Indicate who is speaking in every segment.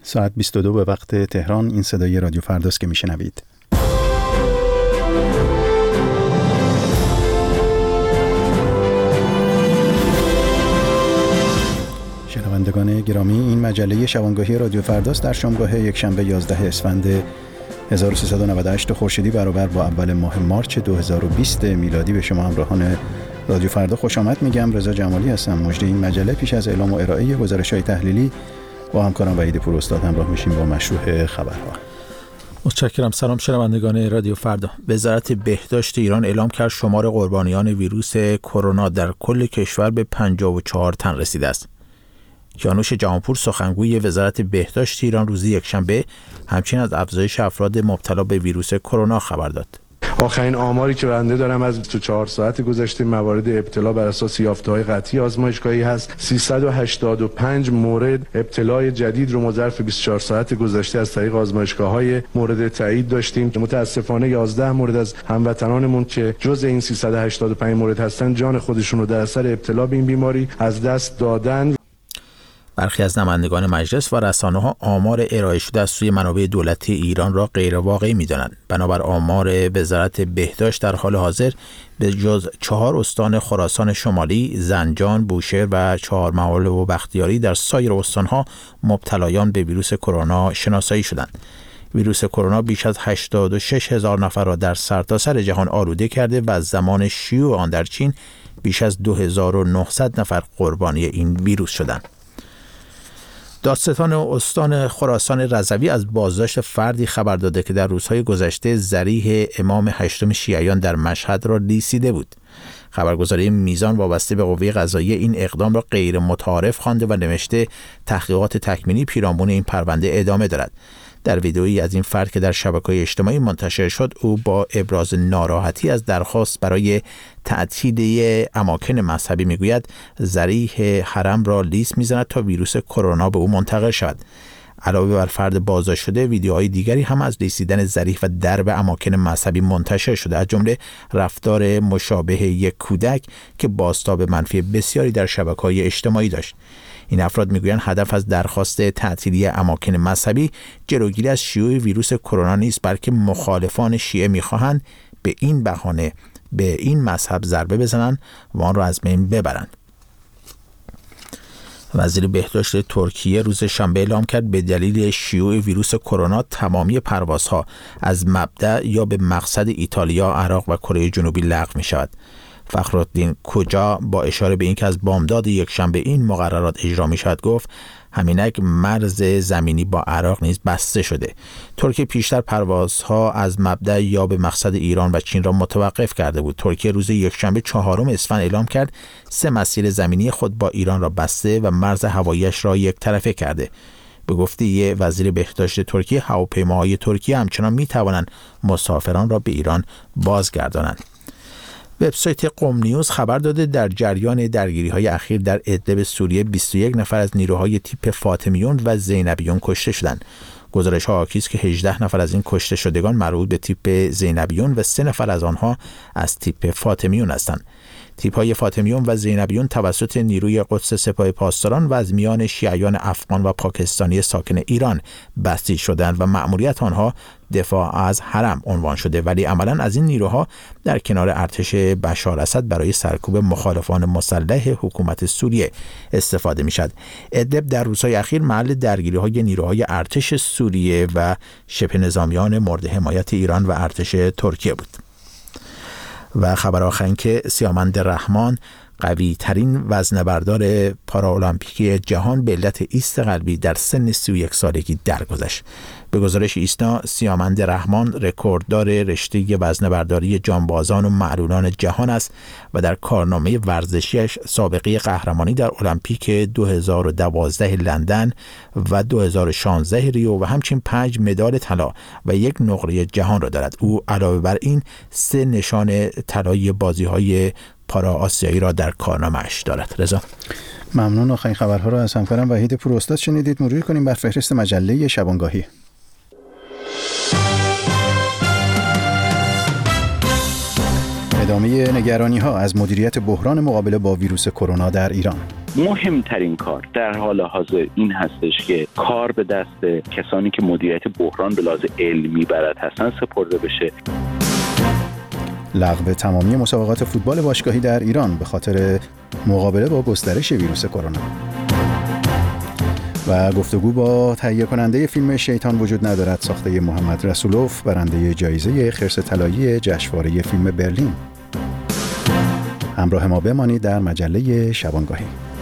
Speaker 1: ساعت 22 به وقت تهران. این صدای رادیو فرداست که میشنوید. شنوندگان گرامی، این مجله شبانگاهی رادیو فرداست در شامگاه یکشنبه 11 اسفند 1398 خورشیدی برابر با اول ماه مارچ 2020 میلادی به شما همراهان رادیو فردا خوش آمد میگم. رضا جمالی هستم. مجری این مجله پیش از اعلام و ارائه گزارش‌های تحلیلی با همکارم وحید پوراستاد همراه میشیم با مشروع خبرها.
Speaker 2: متشکرم. سلام شنوندگان رادیو فردا. وزارت بهداشت ایران اعلام کرد شمار قربانیان ویروس کرونا در کل کشور به 54 تن رسیده است. کیانوش جهانپور سخنگوی وزارت بهداشت ایران روز یکشنبه همچنین از افزایش افراد مبتلا به ویروس کرونا خبر داد.
Speaker 3: آخرین آماری که بنده دارم از 24 ساعت گذشته موارد ابتلا بر اساس یافته‌های قطعی آزمایشگاهی هست. 385 مورد ابتلای جدید رو ما ظرف 24 ساعت گذشته از طریق آزمایشگاه‌های مورد تایید داشتیم. متاسفانه 11 مورد از هموطنانمون که جزء این 385 مورد هستن جان خودشون رو در اثر ابتلا به این بیماری از دست دادن.
Speaker 2: برخی از نمایندگان مجلس و رسانه‌ها آمار ارائه شده از سوی منابع دولتی ایران را غیر واقعی می‌دانند. بنابر آمار وزارت بهداشت در حال حاضر به جز 4 استان خراسان شمالی، زنجان، بوشهر و چهارمحال و بختیاری در سایر استان‌ها مبتلایان به ویروس کرونا شناسایی شدند. ویروس کرونا بیش از 86,000 نفر را در سرتاسر جهان آلوده کرده و از زمان شیوع آن در چین بیش از 2900 نفر قربانی این ویروس شدند. دادستان استان خراسان رضوی از بازداشت فردی خبر داده که در روزهای گذشته ضریح امام هشتم شیعیان در مشهد را لیسیده بود. خبرگزاری میزان وابسته به قوه قضاییه این اقدام را غیر متعارف خوانده و نوشته تحقیقات تکمیلی پیرامون این پرونده ادامه دارد. در ویدئویی از این فرد که در شبکه‌های اجتماعی منتشر شد، او با ابراز ناراحتی از درخواست برای تعطیل اماکن مذهبی میگوید ضریح حرم را لیس میزند تا ویروس کرونا به او منتقل شود. علاوه بر فرد بازداشت شده، ویدیوهای دیگری هم از لیسیدن ضریح و درب اماکن مذهبی منتشر شده، از جمله رفتار مشابه یک کودک که بازتاب منفی بسیاری در شبکه‌های اجتماعی داشت. این افراد میگویند هدف از درخواست تعطیلی اماکن مذهبی جلوگیری از شیوع ویروس کرونا نیست، بلکه مخالفان شیعه میخواهند به این بهانه به این مذهب ضربه بزنند و آن را از بین ببرند. وزیر بهداشت ترکیه روز شنبه اعلام کرد به دلیل شیوع ویروس کرونا تمامی پروازها از مبدأ یا به مقصد ایتالیا، عراق و کره جنوبی لغو می شود. فخرالدین کوجا با اشاره به اینکه از بامداد یکشنبه این مقررات اجرا می شود گفت همینک مرز زمینی با عراق نیز بسته شده. ترکیه پیشتر پروازها از مبدأ یا به مقصد ایران و چین را متوقف کرده بود. ترکیه روز یکشنبه 4 اسفند اعلام کرد 3 مسیر زمینی خود با ایران را بسته و مرز هوایی‌اش را یک طرفه کرده. به گفته وزیر بهداشت ترکیه، هواپیماهای ترکیه همچنان می توانند مسافران را به ایران بازگردانند. وبسایت قم نیوز خبر داده در جریان درگیری‌های اخیر در ادلب سوریه 21 نفر از نیروهای تیپ فاطمیون و زینبیون کشته شدند. گزارش‌ها حاکی است که 18 نفر از این کشته شدگان مربوط به تیپ زینبیون و 3 نفر از آنها از تیپ فاطمیون هستند. تیپ‌های فاطمیون و زینبیون توسط نیروی قدس سپاه پاسداران و از میان شیعیان افغان و پاکستانی ساکن ایران بسیج شدند و مأموریت آنها دفاع از حرم عنوان شده، ولی عملاً از این نیروها در کنار ارتش بشار اسد برای سرکوب مخالفان مسلح حکومت سوریه استفاده می‌شد. ادلب در روزهای اخیر محل درگیری‌های نیروهای ارتش سوریه و شبه نظامیان مورد حمایت ایران و ارتش ترکیه بود. و خبر آخرین که سیامند رحمان قوی ترین وزنه‌بردار پارالمپیکی جهان به علت ایست قلبی در سن 31 سالگی درگذشت. به گزارش ایسنا، سیامند رحمان رکورددار رشته وزنه‌برداری جانبازان و معلولان جهان است و در کارنامه ورزشیش سابقه قهرمانی در المپیک 2012 لندن و 2016 ریو و همچنین 5 مدال طلا و 1 نقره جهان را دارد. او علاوه بر این 3 نشان طلایی بازی‌های پارا آسیایی را در کارنامه‌اش دارد. رضا،
Speaker 1: ممنون. آخرین خبرها را از همکارم وحید پوراستاد شنیدید. مرور کنیم بر فهرست مجله شبانگاهی. ادامه نگرانی‌ها از مدیریت بحران مقابله با ویروس کرونا در ایران.
Speaker 4: مهمترین کار در حال حاضر این هستش که کار به دست کسانی که مدیریت بحران به لحاظ علمی بلد هستن سپرده بشه.
Speaker 1: لغو تمامی مسابقات فوتبال باشگاهی در ایران به خاطر مقابله با گسترش ویروس کرونا. و گفتگو با تهیه کننده فیلم شیطان وجود ندارد ساخته محمد رسولوف، برنده جایزه خرس طلایی جشنواره فیلم برلین. همراه ما بمانید در مجله شبانگاهی.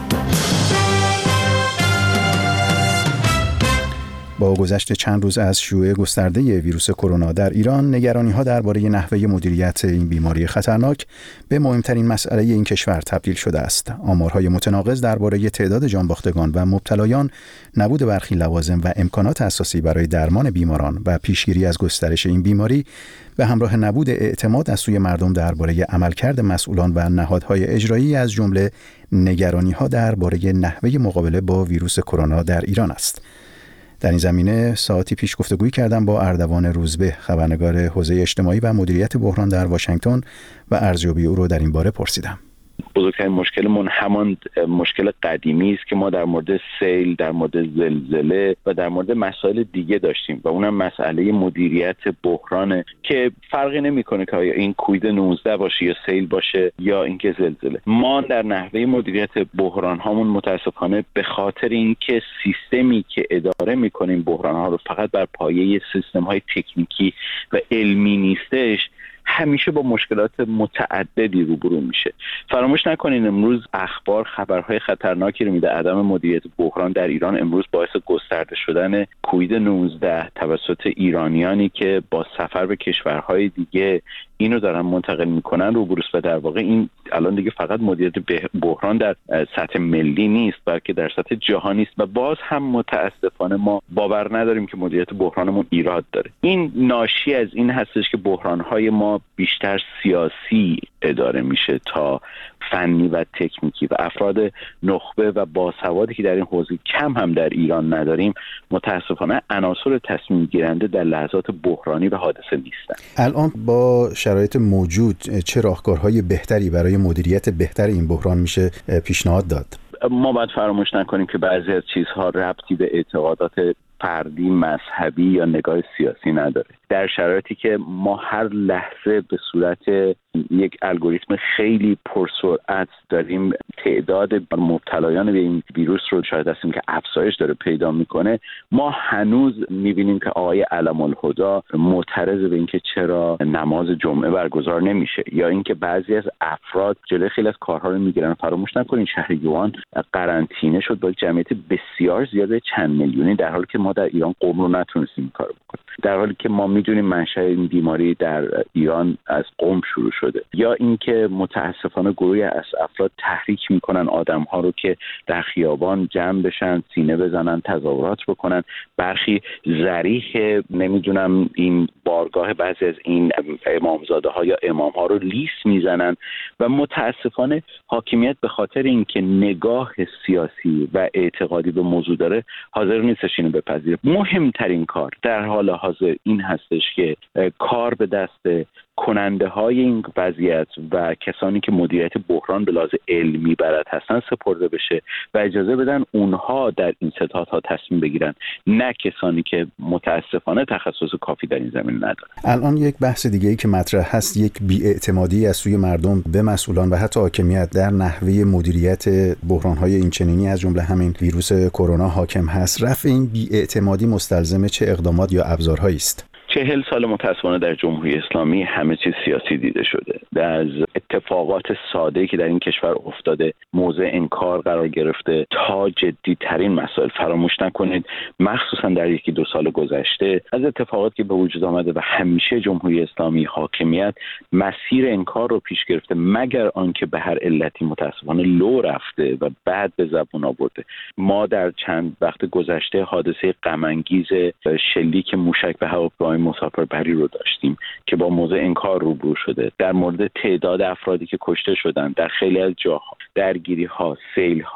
Speaker 1: با گذشت چند روز از شیوع گسترده ویروس کرونا در ایران، نگرانی‌ها درباره نحوه مدیریت این بیماری خطرناک به مهمترین مسئله این کشور تبدیل شده است. آمارهای متناقض درباره تعداد جانباختگان و مبتلایان، نبود برخی لوازم و امکانات اساسی برای درمان بیماران و پیشگیری از گسترش این بیماری به همراه نبود اعتماد از سوی مردم درباره عملکرد مسئولان و نهادهای اجرایی از جمله نگرانی‌ها درباره نحوه مقابله با ویروس کرونا در ایران است. در این زمینه ساعتی پیش گفتگویی کردم با اردوان روزبه، خبرنگار حوزه اجتماعی و مدیریت بحران در واشنگتن و ارزیابی او را در این باره پرسیدم.
Speaker 4: بزرگترین مشکلمون همان مشکل قدیمی است که ما در مورد سیل، در مورد زلزله و در مورد مسائل دیگه داشتیم و اونم مسئله مدیریت بحرانه که فرقی نمیکنه که آیا این کووید 19 باشه یا سیل باشه یا اینکه زلزله. ما در نحوه مدیریت بحران هامون متاسفانه به خاطر اینکه سیستمی که اداره میکنیم بحران ها رو فقط بر پایه سیستم های تکنیکی و علمی نیستش، همیشه با مشکلات متعددی روبرو میشه. فراموش نکنین امروز اخبار خبرهای خطرناکی رو میده. عدم مدیریت بحران در ایران امروز باعث گسترده شدن کووید 19 توسط ایرانیانی که با سفر به کشورهای دیگه اینو دارن منتقل میکنن روبروست و در واقع این الان دیگه فقط مدیریت بحران در سطح ملی نیست بلکه در سطح جهانی است و باز هم متاسفانه ما باور نداریم که مدیریت بحرانمون ایراد داره. این ناشی از این هستش که بحرانهای ما بیشتر سیاسی اداره میشه تا فنی و تکنیکی و افراد نخبه و باسوادی که در این حوزه کم هم در ایران نداریم متاسفانه عناصر تصمیم گیرنده در لحظات بحرانی و حادثه نیستن.
Speaker 1: الان با شرایط موجود چه راهکارهای بهتری برای مدیریت بهتر این بحران میشه پیشنهاد داد؟
Speaker 4: ما باید فراموش نکنیم که بعضی از چیزها ربطی به اعتقادات فردی، مذهبی یا نگاه سیاسی نداره. در شرایطی که ما هر لحظه به صورت یک الگوریتم خیلی پرسرعت داریم تعداد مبتلایان به این ویروس رو شاهد هستیم که افزایش داره پیدا میکنه، ما هنوز میبینیم که آقای علم‌الهدی معترض به اینکه چرا نماز جمعه برگزار نمیشه یا اینکه بعضی از افراد جلوی خیلی از کارها رو میگیرن. فراموش نکنین شهر یوان قرنطینه شد با جمعیت بسیار زیاد چند میلیونی، در حالی که ما در ایران قم رو نتونستیم کار بکنیم، در حالی که ما میدونیم منشأ این بیماری در ایران از قم شروع شده. یا اینکه متاسفانه گروهی از افراد تحریک میکنن آدم‌ها رو که در خیابان جمع بشن، سینه بزنن، تظاهرات بکنن. برخی ذریح نمیدونم این بارگاه بعضی از این امامزاده‌ها یا امام‌ها رو لیس میزنن و متاسفانه حاکمیت به خاطر اینکه نگاه سیاسی و اعتقادی به موضوع داره حاضر نیستش اینو بپذیره. مهمترین کار در حال حاضر این هستش که کار به دست کننده های این وضعیت و کسانی که مدیریت بحران به لحاظ علمی بلد هستن سپرده بشه و اجازه بدن اونها در این ستادها تصمیم بگیرن، نه کسانی که متاسفانه تخصص کافی در این زمینه ندارن.
Speaker 1: الان یک بحث دیگه ای که مطرح هست یک بی‌اعتمادی از سوی مردم به مسئولان و حتی حاکمیت در نحوه مدیریت بحران‌های اینچنینی از جمله همین ویروس کرونا حاکم هست. رفع این بی‌اعتمادی مستلزم چه اقدامات یا ابزارهایی است؟
Speaker 4: 40 سال متاسفانه در جمهوری اسلامی همه چیز سیاسی دیده شده. از اتفاقات ساده‌ای که در این کشور افتاده، موضع انکار قرار گرفته تا جدی‌ترین مسائل. فراموش نکنید مخصوصا در یکی دو سال گذشته از اتفاقاتی که به وجود آمده و همیشه جمهوری اسلامی حاکمیت مسیر انکار رو پیش گرفته مگر آنکه به هر علتی متاسفانه لو رفته و بعد به زبون آورده. ما در چند وقت گذشته حادثه غم‌انگیز شلیک موشک به هواپیمای مسافربری رو داشتیم که با موضوع انکار روبرو شده. در مورد تعداد افرادی که کشته شدن در خیلی از جاها، درگیری ها، سیل ها،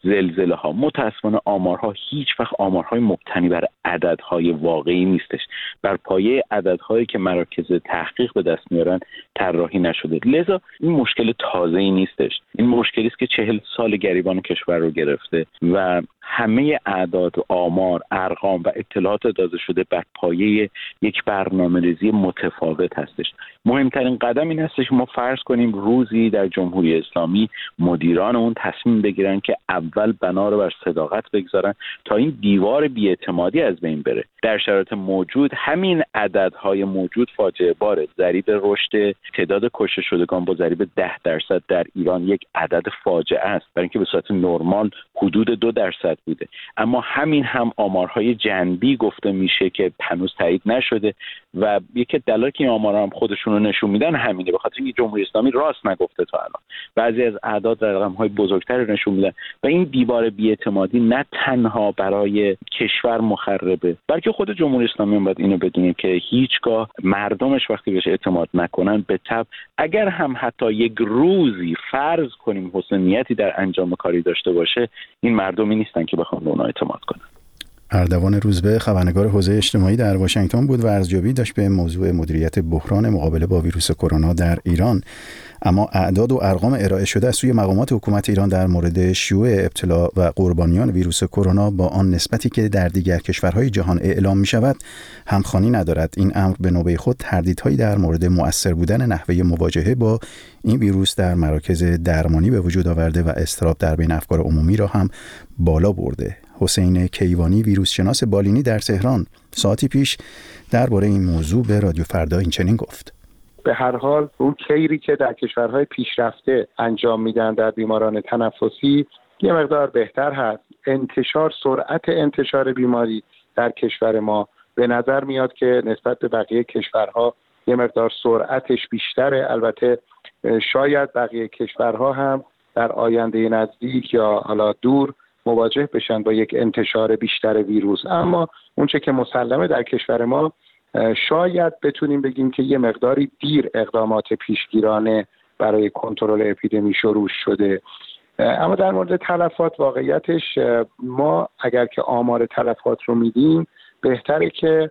Speaker 4: زلزله ها. متاسفانه آمارها هیچ وقت آمارهای مبتنی بر عددهای واقعی نیستش، بر پایه عددهایی که مراکز تحقیق به دست میارن طراحی نشده. لذا این مشکل تازه‌ای نیستش، این مشکلی است که 40 سال گریبان کشور رو گرفته و همه اعداد، آمار، ارقام و اطلاعات داده شده بر پایه یک برنامه‌ریزی متفاوت هستش. مهمترین قدم این هستش که ما فرض کنیم روزی در جمهوری اسلامی مدیران اون تصمیم بگیرن که اول بنا رو بر صداقت بگذارن تا این دیوار بی‌اعتمادی از بین بره. در شرایط موجود همین عددهای موجود فاجعه باره. ضریب رشد تعداد کشته شدگان با ضریب 10% در ایران یک عدد فاجعه است، برای اینکه به صورت نرمال حدود 2% بوده. اما همین هم آمارهای جنبی گفته میشه که هنوز تایید نشده و یکی دلایلی که این آمارها هم خودشون رو نشون میدن همینه، به خاطر اینکه جمهوری اسلامی راست نگفته تا الان. بعضی از اعداد رقم‌های بزرگتر رو نشون میدن و این دیوار بی‌اعتمادی نه تنها برای کشور مخربه، بلکه خود جمهوری اسلامی هم باید اینو بدونه که هیچگاه مردمش وقتی بهش اعتماد نکنن، به تبع اگر هم حتی یک روزی فرض کنیم حسن نیتی در انجام کاری داشته باشه، این مردمی نیستن که بخوان به اونها اعتماد کنن.
Speaker 1: اردوان روزبه خبرنگار حوزه اجتماعی در واشنگتن بود و ارزیابی داشت به موضوع مدیریت بحران مقابله با ویروس کرونا در ایران. اما اعداد و ارقام ارائه شده از سوی مقامات حکومت ایران در مورد شیوع ابتلا و قربانیان ویروس کرونا با آن نسبتی که در دیگر کشورهای جهان اعلام می شود همخوانی ندارد. این امر به نوبه خود تردیدهایی در مورد مؤثر بودن نحوه مواجهه با این ویروس در مراکز درمانی به وجود آورده و اضطراب در بین افکار عمومی را هم بالا برده. حسین کیوانی، ویروس شناس بالینی در تهران، ساعتی پیش درباره این موضوع به رادیو فردا این چنین گفت:
Speaker 5: به هر حال اون کیری که در کشورهای پیشرفته انجام میدن در بیماران تنفسی یه مقدار بهتر هست. سرعت انتشار بیماری در کشور ما به نظر میاد که نسبت به بقیه کشورها یه مقدار سرعتش بیشتره. البته شاید بقیه کشورها هم در آینده نزدیک یا حالا دور مواجه بشن با یک انتشار بیشتر ویروس، اما اونچه که مسلمه در کشور ما شاید بتونیم بگیم که یه مقداری دیر اقدامات پیشگیرانه برای کنترل اپیدمی شروع شده. اما در مورد تلفات، واقعیتش ما اگر که آمار تلفات رو میدیم بهتره که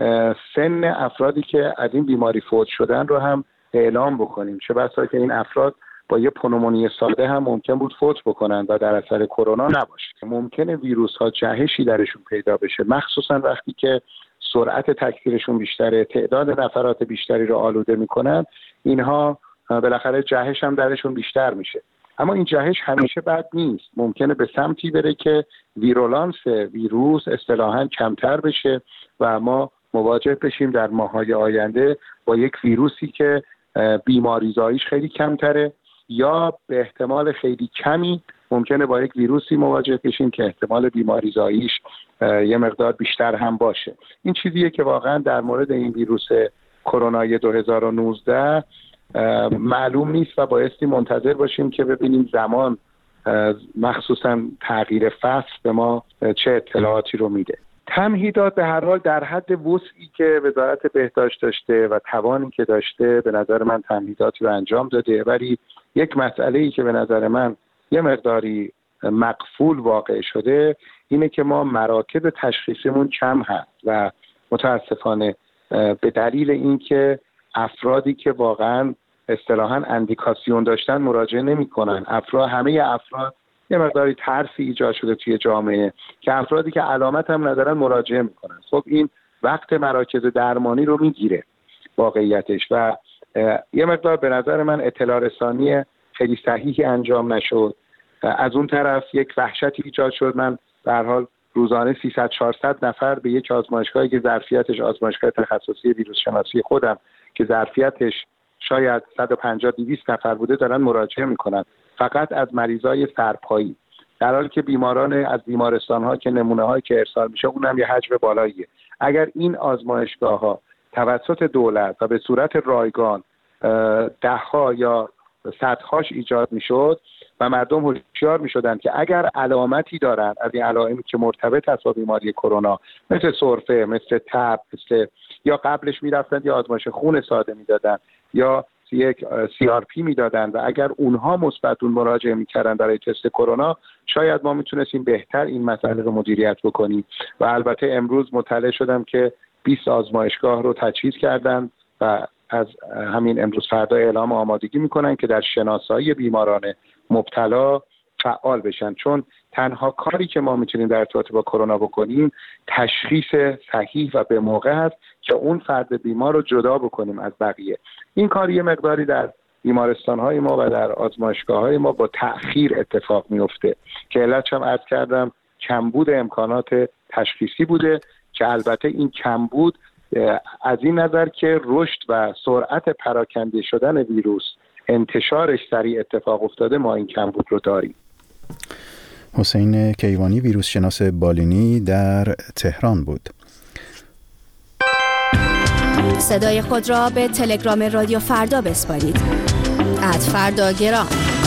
Speaker 5: سن افرادی که از این بیماری فوت شدن رو هم اعلام بکنیم، چه بسا که این افراد با یه پنومونی ساده هم ممکن بود فوت بکنن و در اثر کرونا نباشه. ممکنه ویروس ها جهشی درشون پیدا بشه، مخصوصا وقتی که سرعت تکثیرشون بیشتره، تعداد نفرات بیشتری رو آلوده میکنن، اینها بالاخره جهش هم درشون بیشتر میشه. اما این جهش همیشه بد نیست، ممکنه به سمتی بره که ویرولانس ویروس اصطلاحاً کمتر بشه و ما مواجه بشیم در ماه‌های آینده با یک ویروسی که بیماریزاییش خیلی کمتره، یا به احتمال خیلی کمی ممکنه با یک ویروسی مواجه بشیم که احتمال بیماریزاییش یه مقدار بیشتر هم باشه. این چیزیه که واقعا در مورد این ویروس کرونای 2019 معلوم نیست و بایستی منتظر باشیم که ببینیم زمان، مخصوصا تغییر فصل، به ما چه اطلاعاتی رو میده. تمهیدات به هر حال در حد وسعی که وزارت بهداشت داشته و توانی که داشته به نظر من تمهیداتی رو انجام داده، ولی یک مسئله‌ای که به نظر من یه مقداری مقفول واقع شده اینه که ما مراکز تشخیصمون کم هست و متاسفانه به دلیل اینکه افرادی که واقعا اصطلاحاً اندیکاسیون داشتن مراجعه نمی‌کنن. همه افراد یه مقداری ترسی ایجاد شده توی جامعه که افرادی که علامت هم ندارن مراجعه میکنن. خب این وقت مراکز درمانی رو میگیره واقعیتش و یه مقدار به نظر من اطلاع رسانی خیلی صحیحی انجام نشد. از اون طرف یک وحشتی ایجاد شد. من به هر حال روزانه 300-400 نفر به یک آزمایشگاهی که ظرفیتش آزمایشگاه تخصصی ویروس شناسی خودم که ظرفیتش شاید 150-200 نفر بوده دارن مراجعه میکنن فقط از مریضای سرپایی، در حالی که بیماران از بیمارستان‌ها که نمونه‌هایی که ارسال میشه اونم یه حجم بالاییه. اگر این آزمایشگاه‌ها توسط دولت و به صورت رایگان ده‌ها یا صدهاش ایجاد میشد و مردم هوشیار میشدن که اگر علامتی دارن از این علائمی که مرتبط است با بیماری کرونا، مثل سرفه، مثل تب، مثل یا قبلش میرفتن یا آزمایش خون ساده میدادن یا یک CRP میدادن و اگر اونها مثبتون مراجعه میکردن برای تست کرونا، شاید ما میتونستیم بهتر این مسئله رو مدیریت بکنیم. و البته امروز مطلع شدم که 20 آزمایشگاه رو تجهیز کردن و از همین امروز فردا اعلام آمادگی میکنن که در شناسایی بیماران مبتلا فعال بشن، چون تنها کاری که ما میتونیم در ارتباط با کرونا بکنیم تشخیص صحیح و به موقع هست که اون فرد بیمار رو جدا بکنیم از بقیه. این کار یه مقداری در بیمارستان‌های ما و در آزمایشگاه‌های ما با تأخیر اتفاق میفته که علتش هم عرض کردم کمبود امکانات تشخیصی بوده، که البته این کمبود از این نظر که رشد و سرعت پراکنده شدن ویروس، انتشارش سریع اتفاق افتاده، ما این کمبود رو داریم.
Speaker 1: حسین کیوانی، ویروس شناس بالینی در تهران بود.
Speaker 6: صدای خود را به تلگرام رادیو فردا بسپارید. @فرداگرام.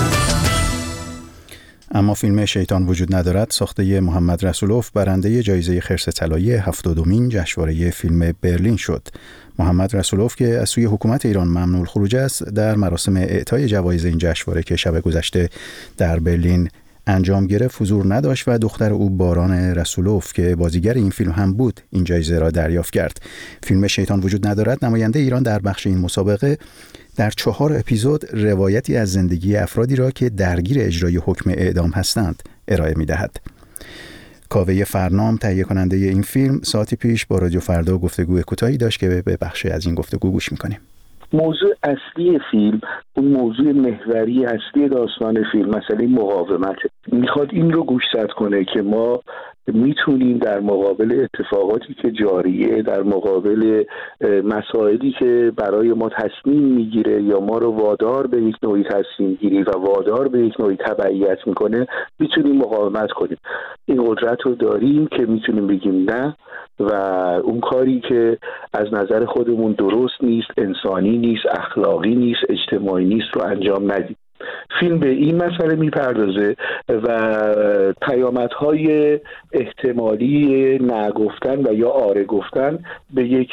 Speaker 1: اما فیلم شیطان وجود ندارد ساخته محمد رسولوف برنده جایزه خرس طلایی 70مین جشنواره فیلم برلین شد. محمد رسولوف که از سوی حکومت ایران ممنوع الخروج است، در مراسم اعطای جوایز این جشنواره که شب گذشته در برلین انجام گرفت حضور نداشت و دختر او باران رسولوف که بازیگر این فیلم هم بود این جایزه را دریافت کرد. فیلم شیطان وجود ندارد نماینده ایران در بخش این مسابقه در 4 اپیزود روایتی از زندگی افرادی را که درگیر اجرای حکم اعدام هستند ارائه می‌دهد. کاوه فرنام تهیه کننده این فیلم ساعتی پیش با رادیو فردا گفتگو کوتاهی داشت که به بخشی از این گفتگو گوش می‌کنیم.
Speaker 7: موضوع اصلی فیلم، اون موضوع محوری اصلی داستان فیلم مسئله مقاومت، میخواد این رو گوشزد کنه که ما میتونیم در مقابل اتفاقاتی که جاریه، در مقابل مسائلی که برای ما تصمیم میگیره یا ما رو وادار به یک نوعی تصمیم گیری و وادار به یک نوعی تبعیت میکنه، میتونیم مقاومت کنیم. این قدرت رو داریم که میتونیم بگیم نه و اون کاری که از نظر خودمون درست نیست، انسانی نیست، اخلاقی نیست، اجتماعی نیست رو انجام ندیم. فیلم به این مسئله میپردازه و پیامدهای احتمالی نگفتن و یا آره گفتن به یک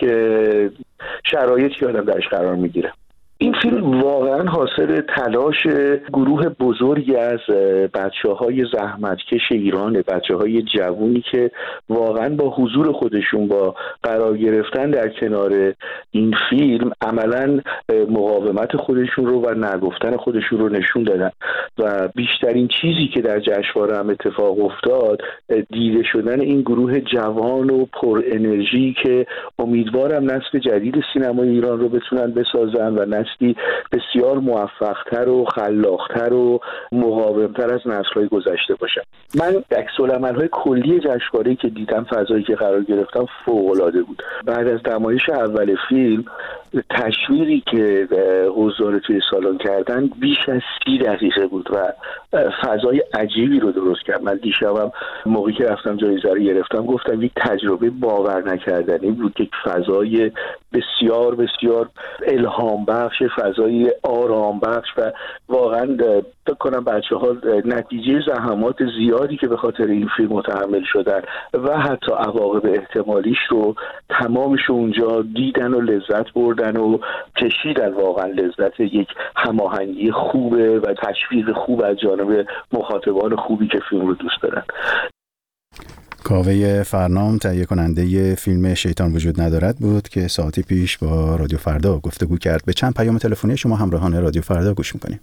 Speaker 7: شرایطی آدم درش قرار میگیره. این فیلم واقعا حاصل تلاش گروه بزرگی از بچه‌های زحمتکش ایرانه، بچه‌های جوونی که واقعا با حضور خودشون، با قرار گرفتن در کنار این فیلم عملاً مقاومت خودشون رو و نگفتن خودشون رو نشون دادن و بیشترین چیزی که در جشنواره هم اتفاق افتاد دیده شدن این گروه جوان و پر انرژی که امیدوارم نسل جدید سینمای ایران رو بتونن بسازن و نسلی بسیار موفق‌تر و خلاق‌تر و مقاوم‌تر از نسل‌های گذشته باشن. من عکس‌العمل‌های کلی جشنواره‌ای که دیدم، فضایی که قرار گرفتم فوق‌العاده بود. بعد از نمایش اول فیلم تشویقی که حضار توی سالن کردن بیش از 30 دقیقه بود و فضای عجیبی رو درست کرد. من دیشبم موقعی که رفتم جایزه رو گرفتم گفتم یک تجربه باور نکردنی بود، یک فضای بسیار بسیار الهام بخش، فضای آرام بخش و واقعا فکر کنم بچه‌ها نتیجه زحمات زیادی که به خاطر این فیلم متحمل شدن و حتی عواقب احتمالیش رو تمامش اونجا دیدن و لذت بردن و چشیدن. واقعا لذت یک هماهنگی خوبه و تشویق خوب از جانب مخاطبان خوبی که فیلم رو دوست دارن.
Speaker 1: کاوه فرنام تهیه کننده فیلم شیطان وجود ندارد بود که ساعتی پیش با رادیو فردا گفتگو کرد. به چند پیام تلفنی شما همراهان رادیو فردا گوش میکنیم.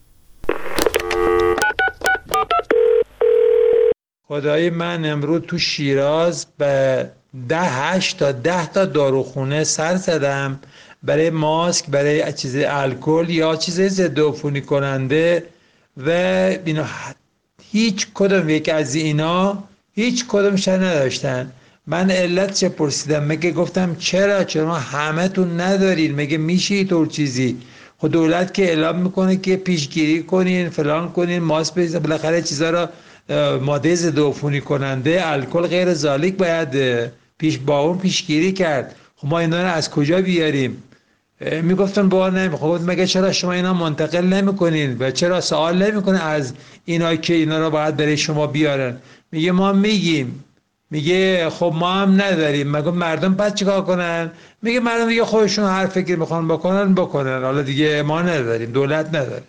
Speaker 8: خدای من امروز تو شیراز به 8 تا 10 تا داروخونه سر زدم برای ماسک، برای چیز الکل یا چیز ضد عفونی کننده و اینا. هیچ کدوم یک از اینا هیچ کدومش نداشتن. من علت چه پرسیدم، مگه گفتم چرا همه تون ندارین، مگه میشه طور چیزی؟ خود دولت که اعلام میکنه که پیشگیری کنین، فلان کنین، ماسک بزنین، بالاخره چیزا را ماده ضد عفونی کننده، الکل، غیر ذالک باید با اون پیشگیری کرد. خب ما اینا رو از کجا بیاریم؟ میگفتن با نمیخواد. مگه چرا شما اینا منتقل نمیکنین و چرا سوال نمیکنین از اینا که اینا رو باید برای شما بیارن؟ میگه ما میگیم میگه خب ما هم نداریم. مگه مردم بعد چیکار کنن؟ میگه مردم دیگه خودشون هر فکری میخوان بکنن، حالا دیگه ما نداریم، دولت نداره.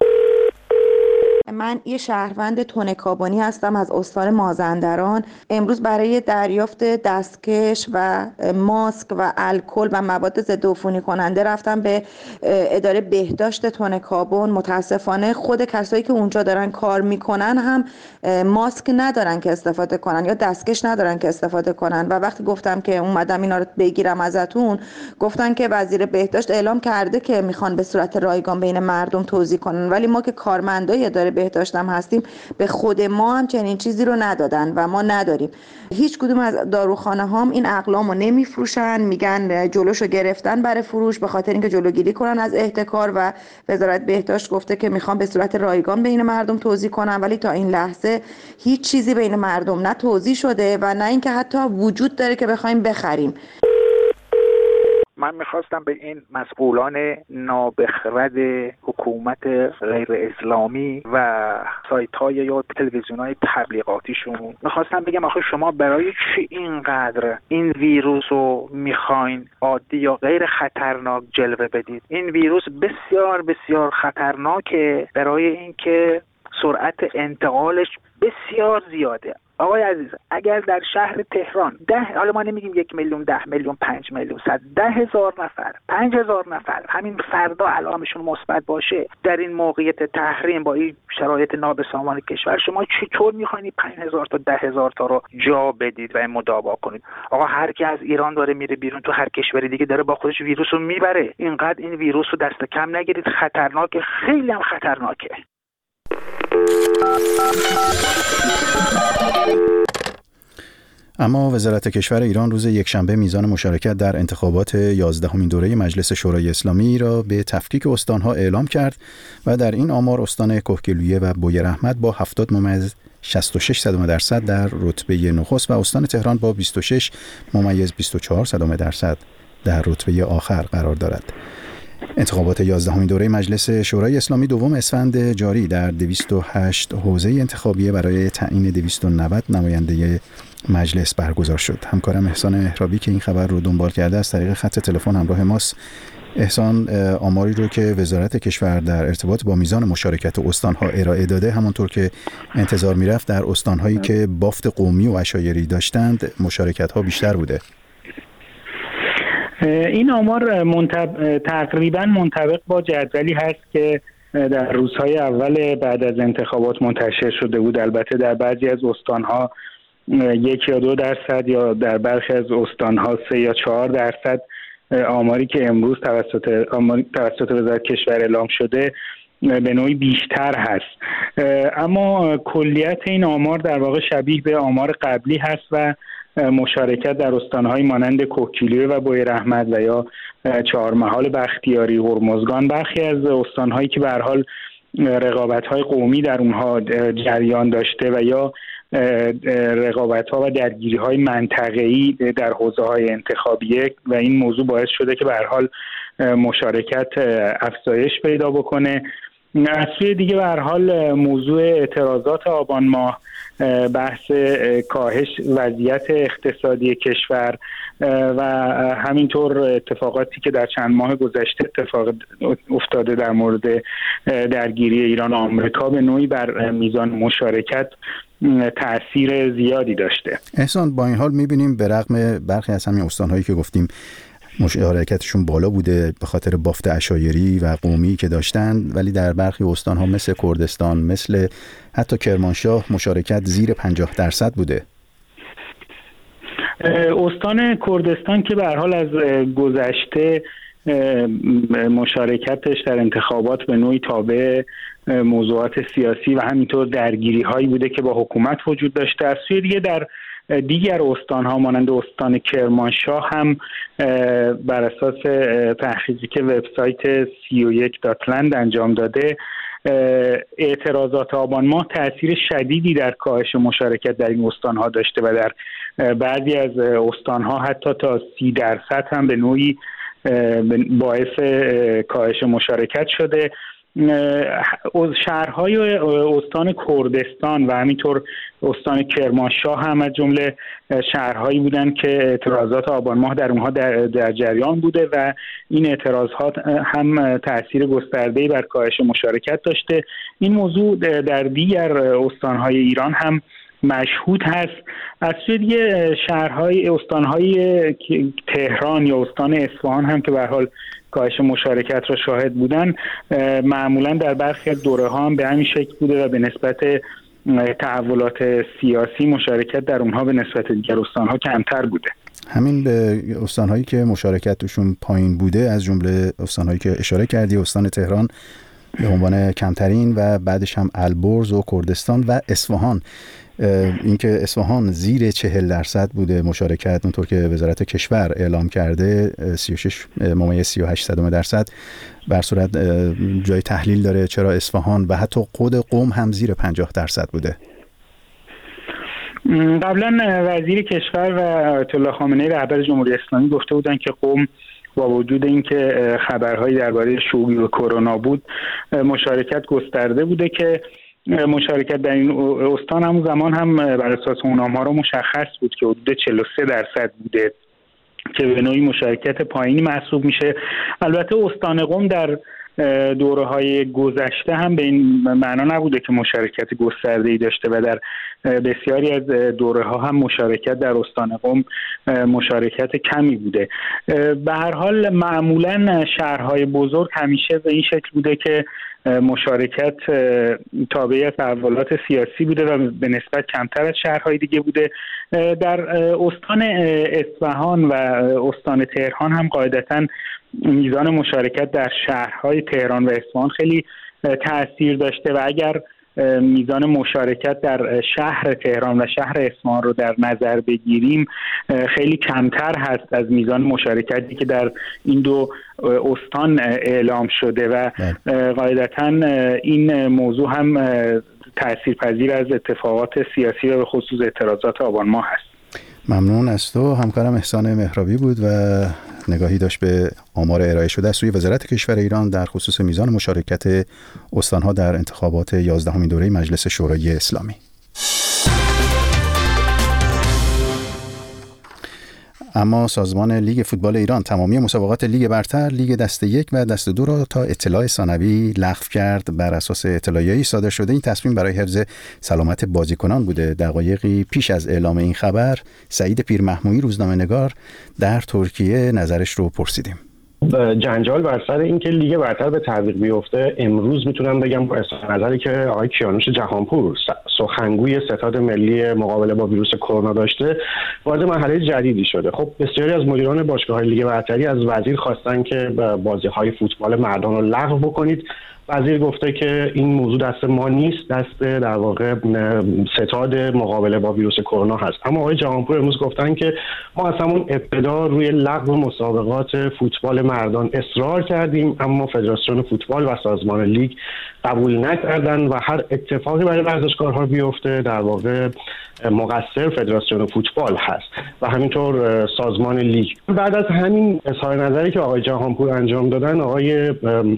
Speaker 9: من یه شهروند تونکابانی هستم از استان مازندران. امروز برای دریافت دستکش و ماسک و الکل و مواد ضد عفونی کننده رفتم به اداره بهداشت تونکابون. متاسفانه خود کسایی که اونجا دارن کار میکنن هم ماسک ندارن که استفاده کنن یا دستکش ندارن که استفاده کنن و وقتی گفتم که اومدم اینا رو بگیرم ازتون، گفتن که وزیر بهداشت اعلام کرده که میخوان به صورت رایگان بین مردم توزیع کنن، ولی ما که کارمندای اداره بهداشت هم هستیم به خود ما هم چنین چیزی رو ندادن و ما نداریم. هیچ کدوم از داروخانه هام این اقلامو نمیفروشن، میگن جلوشو گرفتن برای فروش به خاطر اینکه جلوگیری کنن از احتکار و وزارت بهداشت گفته که میخوان به صورت رایگان بین مردم توزیع کنن، ولی تا این لحظه هیچ چیزی بین مردم نه توزیع شده و نه اینکه حتی وجود داره که بخوایم بخریم.
Speaker 10: من میخواستم به این مسئولان نابخرد حکومت غیر اسلامی و سایت های یا تلویزیون های تبلیغاتیشون میخواستم بگم آخه شما برای چی اینقدر این ویروس رو میخواین عادی یا غیر خطرناک جلوه بدید؟ این ویروس بسیار بسیار خطرناکه برای اینکه سرعت انتقالش بسیار زیاده. آقای عزیز، اگر در شهر تهران حالا ما نمیگیم 1 میلیون، 10 میلیون، 5 میلیون، 100، 10,000 نفر، 5,000 نفر همین فردا علائمشون مثبت باشه در این موقعیت تحریم با این شرایط نابسامان کشور، شما چطور میخواین 5,000 تا 10,000 تا رو جا بدید و مداوا کنید؟ آقا هر کی از ایران داره میره بیرون تو هر کشوری دیگه داره با خودش ویروس رو میبره. اینقدر این ویروس رو دست کم نگیرید، خطرناکه، خیلی هم خطرناکه.
Speaker 1: اما وزارت کشور ایران روز یکشنبه میزان مشارکت در انتخابات 11مین دوره مجلس شورای اسلامی را به تفکیک استانها اعلام کرد و در این آمار استان کهگیلویه و بویراحمد با 70.66% در رتبه نخست و استان تهران با 26.24% در رتبه آخر قرار دارد. انتخابات 11مین دوره مجلس شورای اسلامی دوم اسفند جاری در 208 حوزه انتخابیه برای تعیین 290 نماینده مجلس برگزار شد. همکارم احسان مهرابی که این خبر رو دنبال کرده از طریق خط تلفن همراه ماست. احسان، آماری رو که وزارت کشور در ارتباط با میزان مشارکت استانها ارائه داده، همونطور که انتظار میرفت در استانهایی که بافت قومی و عشایری داشتند مشارکت‌ها بیشتر بوده.
Speaker 11: این آمار تقریبا منطبق با جدولی هست که در روزهای اول بعد از انتخابات منتشر شده بود. البته در بعضی از استانها 1 یا 2% یا در برخی از استانها 3 یا 4% آماری که امروز توسط وزارت کشور اعلام شده به نوعی بیشتر هست. اما کلیت این آمار در واقع شبیه به آمار قبلی هست و مشارکت در استانهای مانند کهگیلویه و بویراحمد و یا چهارمحال، بختیاری، هرمزگان، برخی از استانهایی که به هر حال رقابت‌های قومی در اونها جریان داشته و یا رقابت‌ها و درگیری‌های منطقه‌ای در حوزه‌های انتخابیه و این موضوع باعث شده که به هر حال مشارکت افزایش پیدا بکنه. از سوی دیگه به هر حال موضوع اعتراضات آبان ماه، بحث کاهش وضعیت اقتصادی کشور و همینطور اتفاقاتی که در چند ماه گذشته اتفاق افتاده در مورد درگیری ایران و آمریکا به نوعی بر میزان مشارکت تأثیر زیادی داشته.
Speaker 1: احسان، با این حال می‌بینیم به رغم برخی از همین استان‌هایی که گفتیم مشارکتشون بالا بوده به خاطر بافت عشایری و قومی که داشتند، ولی در برخی استان‌ها مثل کردستان، مثل حتی کرمانشاه مشارکت زیر 50% بوده.
Speaker 11: استان کردستان که به هر حال از گذشته مشارکتش در انتخابات به نوعی تابع موضوعات سیاسی و همینطور درگیری هایی بوده که با حکومت وجود داشته. از سوی دیگه در دیگر استان‌ها مانند استان کرمانشاه هم بر اساس تحقیقی که وبسایت 31.land انجام داده، اعتراضات آبان ماه تأثیر شدیدی در کاهش مشارکت در این استان‌ها داشته و در بعضی از استان‌ها حتی تا 30% هم به نوعی باعث کاهش مشارکت شده. شهرهای استان کردستان و همینطور استان کرمانشاه هم از جمله شهرهایی بودند که اعتراضات آبان ماه در اونها در جریان بوده و این اعتراضات هم تأثیر گسترده‌ای بر کاهش مشارکت داشته. این موضوع در دیگر استانهای ایران هم مشهود هست. از سوی دیگه شهرهای استانهای تهران یا استان اصفهان هم که به هر حال کاهش مشارکت را شاهد بودن، معمولا در برخی از دوره‌ها هم به همین شکل بوده و به نسبت تحولات سیاسی مشارکت در اونها به نسبت دیگر استانها کمتر بوده.
Speaker 1: همین به استانهایی که مشارکت توشون پایین بوده از جمله استانهایی که اشاره کردی، استان تهران به عنوان کمترین و بعدش هم البرز و کردستان و اصفهان. اینکه اصفهان زیر 40% بوده مشارکت، اونطور که وزارت کشور اعلام کرده 36.38%، بر صورت جای تحلیل داره چرا اصفهان و حتی خود قم هم زیر 50% بوده.
Speaker 11: قبلا وزیر کشور و آیت الله خامنه‌ای رهبر جمهوری اسلامی گفته بودند که قم با وجود اینکه خبرهایی درباره شیوع کرونا بود مشارکت گسترده بوده که مشارکت در این استان همون زمان هم بر اساس اون آمارها مشخص بود که حدود 43% بوده که به نوعی مشارکت پایینی محسوب میشه. البته استان قم در دوره‌های گذشته هم به این معنا نبوده که مشارکت گسترده‌ای داشته و در بسیاری از دوره‌ها هم مشارکت در استان قم مشارکت کمی بوده. به هر حال معمولاً شهرهای بزرگ همیشه به این شکل بوده که مشارکت تابع تحولات سیاسی بوده و به نسبت کمتر از شهرهای دیگه بوده. در استان اصفهان و استان تهران هم قاعدتاً میزان مشارکت در شهرهای تهران و اصفهان خیلی تأثیر داشته و اگر میزان مشارکت در شهر تهران و شهر اصفهان رو در نظر بگیریم خیلی کمتر هست از میزان مشارکتی که در این دو استان اعلام شده و قاعدتاً این موضوع هم تأثیرپذیر از اتفاقات سیاسی و به خصوص اعتراضات آبان ماه هست.
Speaker 1: ممنون از تو. همکارم احسان مهرابی بود و نگاهی داشت به آمار ارائه شده از سوی وزارت کشور ایران در خصوص میزان مشارکت استانها در انتخابات 11مین دوره مجلس شورای اسلامی. اما سازمان لیگ فوتبال ایران تمامی مسابقات لیگ برتر، لیگ دسته 1 و دسته 2 را تا اطلاع ثانوی لغو کرد. بر اساس اطلاعیه‌ای صادر شده این تصمیم برای حفظ سلامت بازیکنان بوده. دقایقی پیش از اعلام این خبر سعید پیرمحمودی روزنامه‌نگار در ترکیه نظرش رو پرسیدیم.
Speaker 12: جنجال بر سر این که لیگ برتر به تعویق بیفته امروز میتونم بگم با اظهار نظری که آقای کیانوش جهانپور سخنگوی ستاد ملی مقابله با ویروس کرونا داشته وارد مرحله جدیدی شده. خب بسیاری از مدیران باشگاه‌های لیگ برتری از وزیر خواستن که بازی‌های فوتبال مردان رو لغو بکنید. وزیر گفته که این موضوع دست ما نیست، دست در واقع ستاد مقابله با ویروس کرونا هست. اما آقای جهانپور امروز گفتن که ما از همون ابتدا روی لغو مسابقات فوتبال مردان اصرار کردیم، اما فدراسیون فوتبال و سازمان لیگ قبول نکردن و هر اتفاقی برای ورزشکارها بیفته در واقع مقصر فدراسیون فوتبال هست و همینطور سازمان لیگ. بعد از همین اظهار نظری که آقای جهانپور انجام دادن، آقای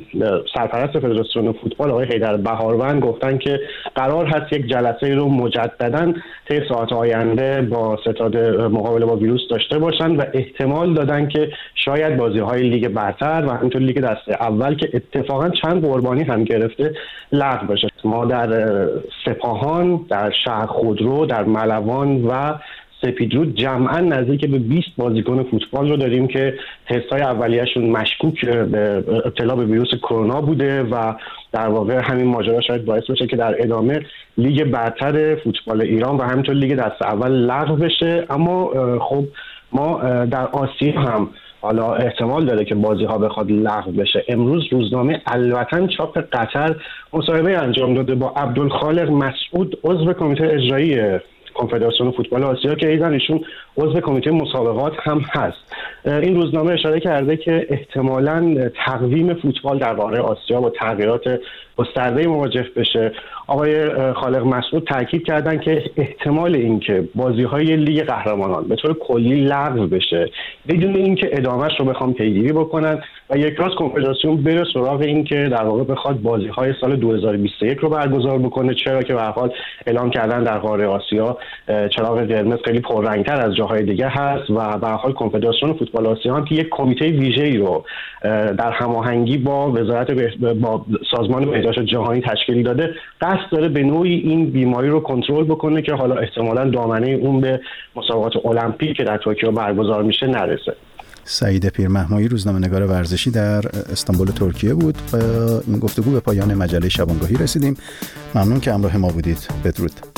Speaker 12: سرپرست فدراسیون فوتبال آقای حیدر بهاروند گفتن که قرار هست یک جلسه رو مجددا طی ساعات آینده با ستاد مقابله با ویروس داشته باشن و احتمال دادن که شاید بازی‌های لیگ برتر و همینطور لیگ دسته اول که اتفاقا چند قربانی هم گرفته لغو بشه. ما در سپاهان، در شهر خودرو، در ملوان و سپیدرود جمعا نزدیک به 20 بازیکن فوتبال رو داریم که تست‌های اولیه‌شون مشکوک به ابتلا به ویروس کرونا بوده و در واقع همین ماجرا شاید باعث بشه که در ادامه لیگ برتر فوتبال ایران و همینطور لیگ دسته اول لغو بشه. اما خب ما در آسیا هم حالا احتمال داره که بازی‌ها بخواد لغو بشه. امروز روزنامه الوطن چاپ قطر مصاحبه انجام داده با عبدالخالق مسعود عضو کمیته اجرایی کنفدراسیون فوتبال آسیا که ایضاً ایشون عضو کمیته مسابقات هم هست. این روزنامه اشاره کرده که احتمالاً تقویم فوتبال در قاره آسیا با تغییرات گسترده مواجه بشه. آقای خالق مسعود تاکید کردن که احتمال اینکه بازی‌های لیگ قهرمانان به طور کلی لغو بشه بدون اینکه ادامهش رو بخوام پیگیری بکنن و یک راست کنفدراسیون بره سراغ این که در واقع بخواد بازی‌های سال 2021 رو برگزار بکنه، چرا که به هر حال اعلام کردن در قاره آسیا چراغ قرمز خیلی پررنگ‌تر از جاهای دیگه هست و به هر حال کنفدراسیون فوتبال آسیا هم که یک کمیته ویژه‌ای رو در هماهنگی با با سازمان بهداشت جهانی تشکیل داده، قصد داره به نوعی این بیماری رو کنترل بکنه که حالا احتمالاً دامنه اون به مسابقات المپیک که در توکیو برگزار میشه نرسه.
Speaker 1: سعید پیرمحمایی، روزنامه‌نگار ورزشی در استانبول ترکیه بود. این گفتگو به پایان مجله شبانگاهی رسیدیم. ممنون که همراه ما بودید. بدرود.